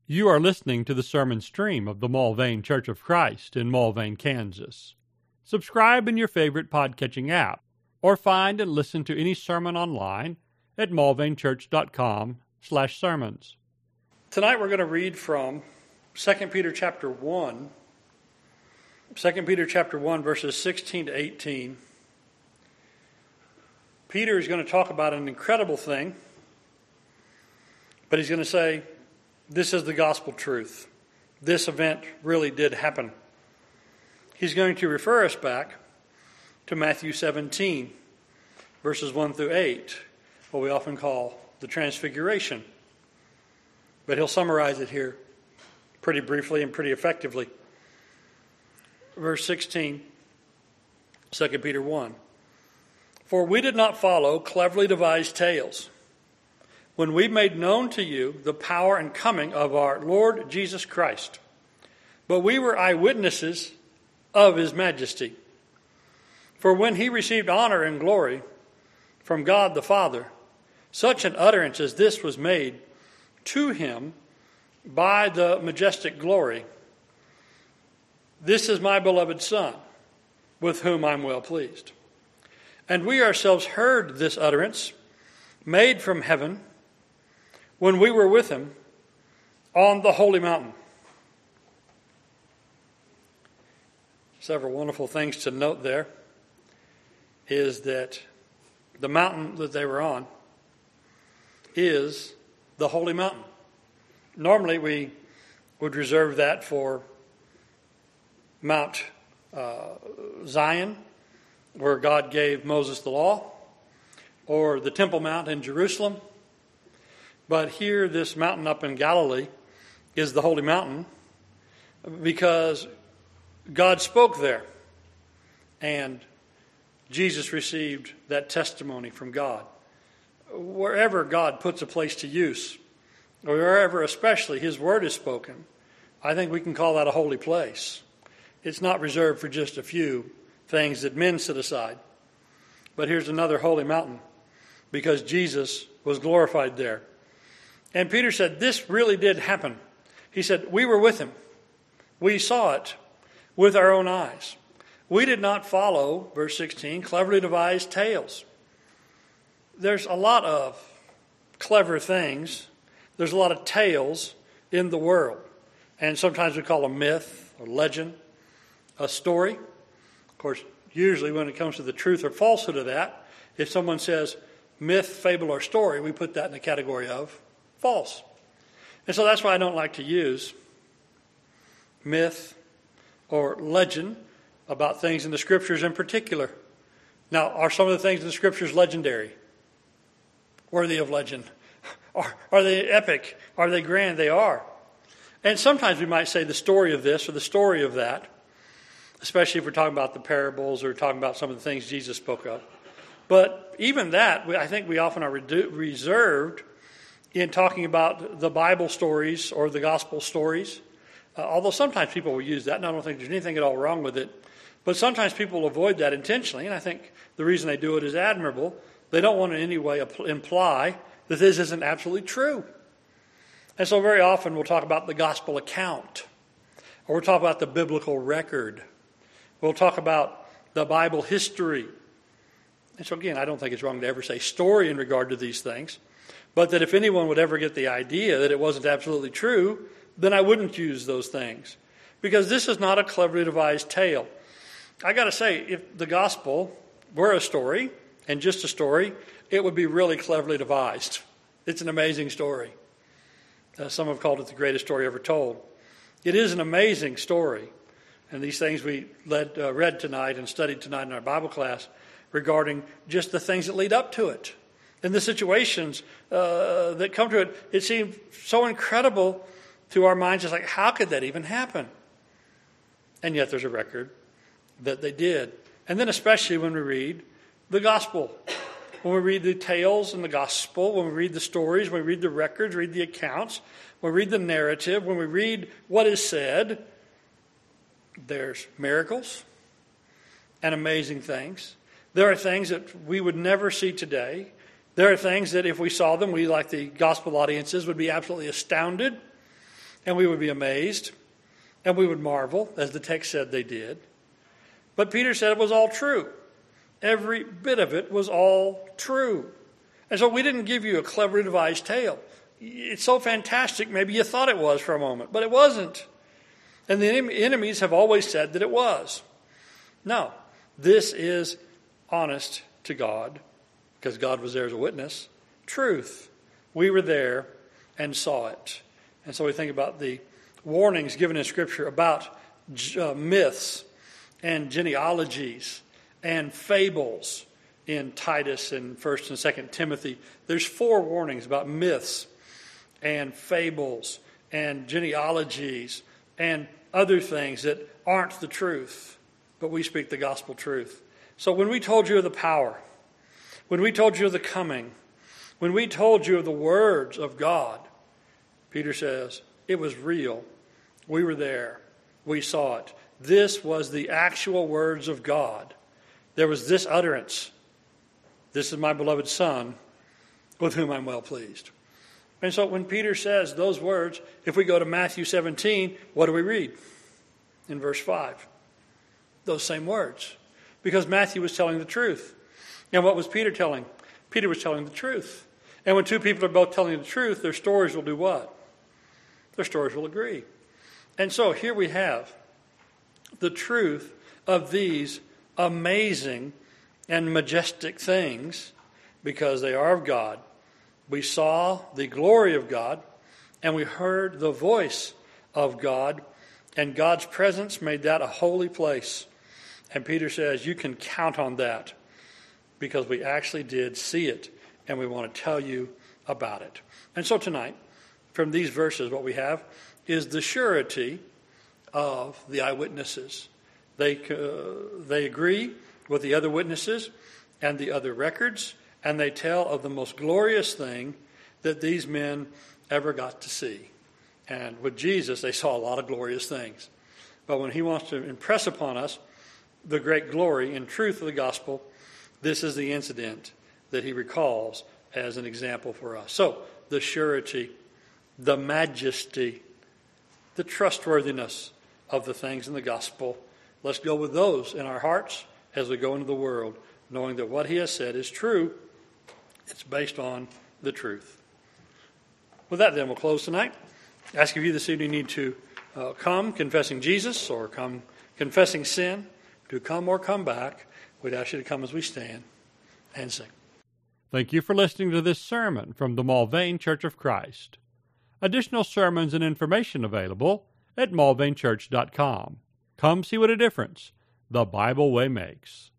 You are listening to the sermon stream of the Mulvane Church of Christ in Mulvane, Kansas. Subscribe in your favorite podcatching app, or find and listen to any sermon online at mulvanechurch.com/sermons. Tonight we're going to read from 2 Peter chapter 1, 2 Peter chapter 1, verses 16 to 18. Peter is going to talk about an incredible thing, but he's going to say, this is the gospel truth. This event really did happen. He's going to refer us back to Matthew 17, verses 1 through 8, what we often call the Transfiguration. But he'll summarize it here pretty briefly and pretty effectively. Verse 16, 2 Peter 1. For we did not follow cleverly devised tales, when we made known to you the power and coming of our Lord Jesus Christ. But we were eyewitnesses of his majesty. For when he received honor and glory from God the Father, such an utterance as this was made to him by the majestic glory. This is my beloved Son, with whom I'm well pleased. And we ourselves heard this utterance, made from heaven, when we were with him on the holy mountain. Several wonderful things to note there is that the mountain that they were on is the holy mountain. Normally we would reserve that for Mount Zion, where God gave Moses the law, or the Temple Mount in Jerusalem. But here, this mountain up in Galilee is the holy mountain because God spoke there. And Jesus received that testimony from God. Wherever God puts a place to use, or wherever especially his word is spoken, I think we can call that a holy place. It's not reserved for just a few things that men set aside. But here's another holy mountain because Jesus was glorified there. And Peter said, this really did happen. He said, we were with him. We saw it with our own eyes. We did not follow, verse 16, cleverly devised tales. There's a lot of clever things. There's a lot of tales in the world. And sometimes we call them myth or legend, a story. Of course, usually when it comes to the truth or falsehood of that, if someone says myth, fable, or story, we put that in the category of false. And so that's why I don't like to use myth or legend about things in the Scriptures in particular. Now, are some of the things in the Scriptures legendary? Worthy of legend? Are they epic? Are they grand? They are. And sometimes we might say the story of this or the story of that, especially if we're talking about the parables or talking about some of the things Jesus spoke of. But even that, I think we often are reserved in talking about the Bible stories or the gospel stories. Although sometimes people will use that, and I don't think there's anything at all wrong with it. But sometimes people will avoid that intentionally, and I think the reason they do it is admirable. They don't want to in any way imply that this isn't absolutely true. And so very often we'll talk about the gospel account, or we'll talk about the biblical record. We'll talk about the Bible history. And so again, I don't think it's wrong to ever say story in regard to these things. But that if anyone would ever get the idea that it wasn't absolutely true, then I wouldn't use those things. Because this is not a cleverly devised tale. I got to say, if the gospel were a story, and just a story, it would be really cleverly devised. It's an amazing story. Some have called it the greatest story ever told. It is an amazing story. And these things we read tonight and studied tonight in our Bible class regarding just the things that lead up to it. And the situations that come to it, it seemed so incredible to our minds. It's like, how could that even happen? And yet there's a record that they did. And then especially when we read the gospel. When we read the tales in the gospel, when we read the stories, when we read the records, read the accounts, when we read the narrative, when we read what is said, there's miracles and amazing things. There are things that we would never see today. There are things that if we saw them, we, like the gospel audiences, would be absolutely astounded. and we would be amazed, and we would marvel, as the text said they did. But Peter said it was all true. Every bit of it was all true. And so we didn't give you a cleverly devised tale. It's so fantastic, maybe you thought it was for a moment, but it wasn't. And the enemies have always said that it was. No, this is honest to God, because God was there as a witness. Truth. We were there and saw it. And so we think about the warnings given in Scripture about myths and genealogies and fables in Titus and 1st and 2nd Timothy. There's 4 warnings about myths and fables and genealogies and other things that aren't the truth, but we speak the gospel truth. So when we told you of the power, when we told you of the coming, when we told you of the words of God, Peter says, it was real. We were there. We saw it. This was the actual words of God. There was this utterance. This is my beloved Son, with whom I'm well pleased. And so when Peter says those words, if we go to Matthew 17, what do we read? In verse 5. Those same words. Because Matthew was telling the truth. And what was Peter telling? Peter was telling the truth. And when two people are both telling the truth, their stories will do what? Their stories will agree. And so here we have the truth of these amazing and majestic things, because they are of God. We saw the glory of God, and we heard the voice of God, and God's presence made that a holy place. And Peter says, you can count on that, because we actually did see it, and we want to tell you about it. And so tonight, from these verses, what we have is the surety of the eyewitnesses. They agree with the other witnesses and the other records, and they tell of the most glorious thing that these men ever got to see. And with Jesus, they saw a lot of glorious things. But when he wants to impress upon us the great glory and truth of the gospel, this is the incident that he recalls as an example for us. So, the surety, the majesty, the trustworthiness of the things in the gospel. Let's go with those in our hearts as we go into the world, knowing that what he has said is true. It's based on the truth. With that, then, we'll close tonight. Ask if you this evening need to come confessing Jesus or come confessing sin, to come or come back. We'd ask you to come as we stand and sing. Thank you for listening to this sermon from the Mulvane Church of Christ. Additional sermons and information available at mulvanechurch.com. Come see what a difference the Bible way makes.